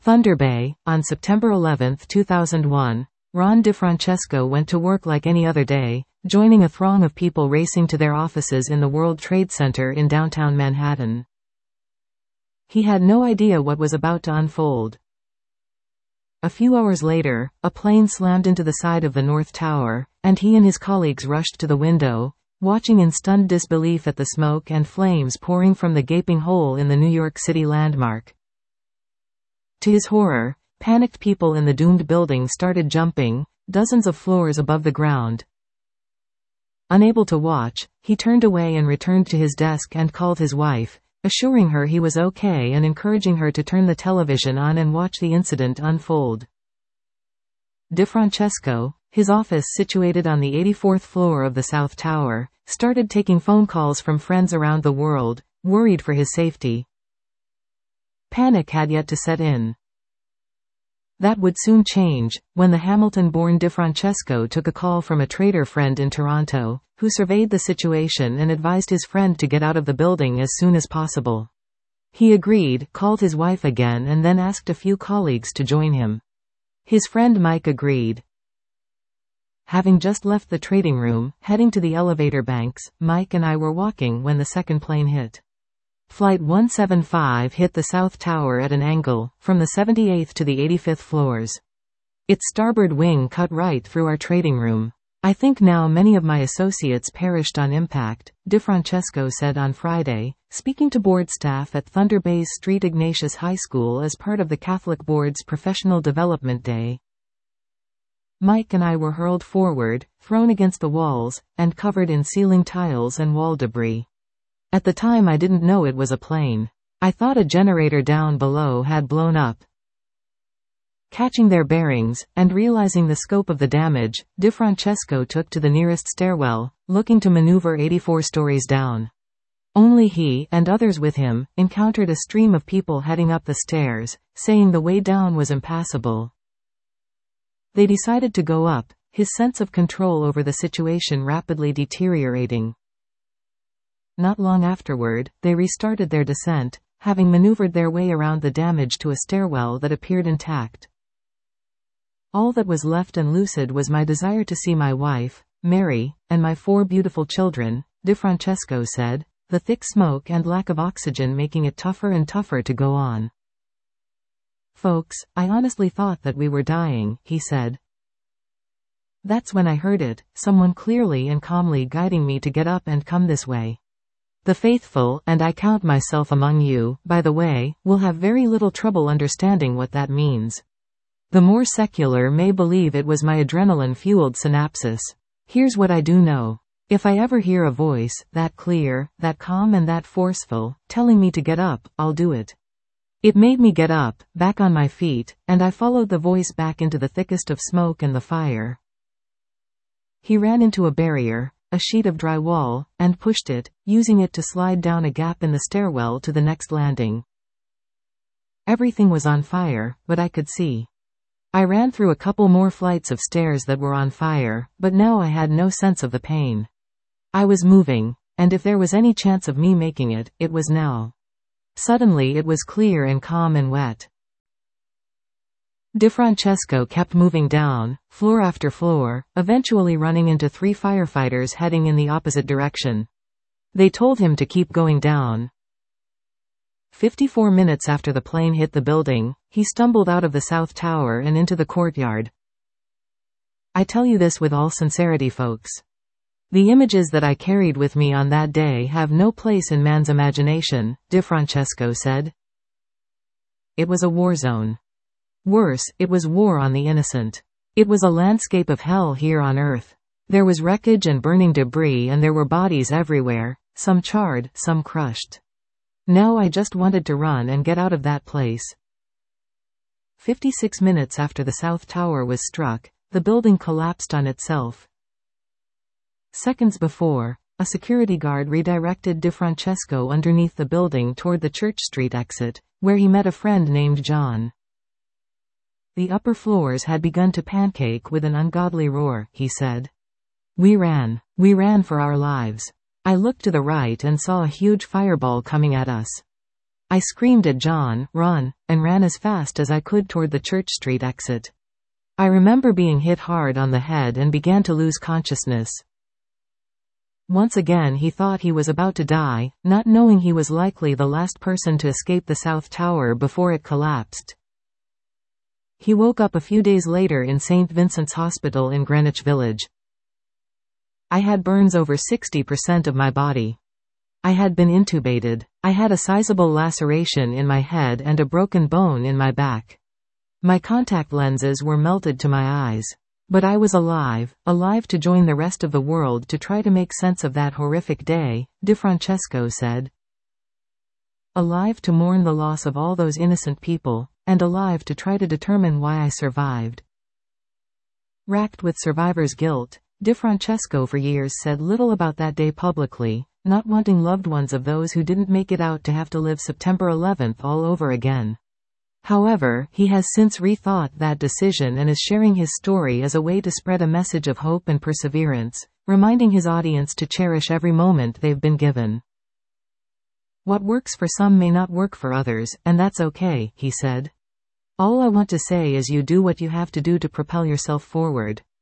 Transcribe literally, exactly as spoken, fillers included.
Thunder Bay, on September eleventh two thousand one, Ron DeFrancesco went to work like any other day, joining a throng of people racing to their offices in the World Trade Center in downtown Manhattan. He had no idea what was about to unfold. A few hours later, a plane slammed into the side of the North Tower, and he and his colleagues rushed to the window, watching in stunned disbelief at the smoke and flames pouring from the gaping hole in the New York City landmark. To his horror, panicked people in the doomed building started jumping, dozens of floors above the ground. Unable to watch, he turned away and returned to his desk and called his wife, assuring her he was okay and encouraging her to turn the television on and watch the incident unfold. DeFrancesco, his office situated on the eighty-fourth floor of the South Tower, started taking phone calls from friends around the world, worried for his safety. Panic had yet to set in. That would soon change, when the Hamilton-born DeFrancesco took a call from a trader friend in Toronto, who surveyed the situation and advised his friend to get out of the building as soon as possible. He agreed, called his wife again and then asked a few colleagues to join him. His friend Mike agreed. Having just left the trading room, heading to the elevator banks, Mike and I were walking when the second plane hit. Flight one seventy-five hit the South Tower at an angle, from the seventy-eighth to the eighty-fifth floors. Its starboard wing cut right through our trading room. I think now many of my associates perished on impact, DeFrancesco said on Friday, speaking to board staff at Thunder Bay's Street Ignatius High School as part of the Catholic Board's Professional Development Day. Mike and I were hurled forward, thrown against the walls, and covered in ceiling tiles and wall debris. At the time I didn't know it was a plane. I thought a generator down below had blown up. Catching their bearings, and realizing the scope of the damage, DeFrancesco took to the nearest stairwell, looking to maneuver eighty-four stories down. Only he, and others with him, encountered a stream of people heading up the stairs, saying the way down was impassable. They decided to go up, his sense of control over the situation rapidly deteriorating. Not long afterward, they restarted their descent, having maneuvered their way around the damage to a stairwell that appeared intact. All that was left and lucid was my desire to see my wife, Mary, and my four beautiful children, DeFrancesco said, the thick smoke and lack of oxygen making it tougher and tougher to go on. Folks, I honestly thought that we were dying, he said. That's when I heard it, someone clearly and calmly guiding me to get up and come this way. The faithful, and I count myself among you, by the way, will have very little trouble understanding what that means. The more secular may believe it was my adrenaline-fueled synapses. Here's what I do know. If I ever hear a voice, that clear, that calm and that forceful, telling me to get up, I'll do it. It made me get up, back on my feet, and I followed the voice back into the thickest of smoke and the fire. He ran into a barrier, a sheet of drywall, and pushed it, using it to slide down a gap in the stairwell to the next landing. Everything was on fire, but I could see. I ran through a couple more flights of stairs that were on fire, but now I had no sense of the pain. I was moving, and if there was any chance of me making it, it was now. Suddenly it was clear and calm and wet. DeFrancesco kept moving down, floor after floor, eventually running into three firefighters heading in the opposite direction. They told him to keep going down. Fifty-four minutes after the plane hit the building, he stumbled out of the South Tower and into the courtyard. I tell you this with all sincerity, folks. The images that I carried with me on that day have no place in man's imagination, DeFrancesco said. It was a war zone. Worse, it was war on the innocent. It was a landscape of hell here on Earth. There was wreckage and burning debris and there were bodies everywhere, some charred, some crushed. Now I just wanted to run and get out of that place. Fifty-six minutes after the South Tower was struck, the building collapsed on itself. Seconds before, a security guard redirected DeFrancesco underneath the building toward the Church Street exit, where he met a friend named John. The upper floors had begun to pancake with an ungodly roar, he said. We ran. We ran for our lives. I looked to the right and saw a huge fireball coming at us. I screamed at John, "Run," and ran as fast as I could toward the Church Street exit. I remember being hit hard on the head and began to lose consciousness. Once again he thought he was about to die, not knowing he was likely the last person to escape the South Tower before it collapsed. He woke up a few days later in Saint Vincent's Hospital in Greenwich Village. I had burns over sixty percent of my body. I had been intubated. I had a sizable laceration in my head and a broken bone in my back. My contact lenses were melted to my eyes. But I was alive, alive to join the rest of the world to try to make sense of that horrific day, DeFrancesco said. Alive to mourn the loss of all those innocent people, and alive to try to determine why I survived. Racked with survivor's guilt, DeFrancesco for years said little about that day publicly, not wanting loved ones of those who didn't make it out to have to live September eleventh all over again. However, he has since rethought that decision and is sharing his story as a way to spread a message of hope and perseverance, reminding his audience to cherish every moment they've been given. What works for some may not work for others, and that's okay, he said. All I want to say is you do what you have to do to propel yourself forward.